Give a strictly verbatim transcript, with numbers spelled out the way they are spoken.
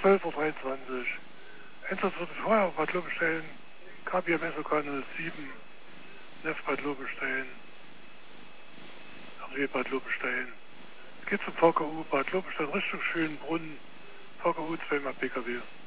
zwölf Uhr dreiundzwanzig. Einsatz wird vorher auf Bad Lobe stellen. K B M S O K null sieben. Nef Bad Lobe stellen. R W Bad Lobe stellen. Es geht zum V K U Bad Lobe stellen Richtung Schönbrunn. V K U zweimal P K W.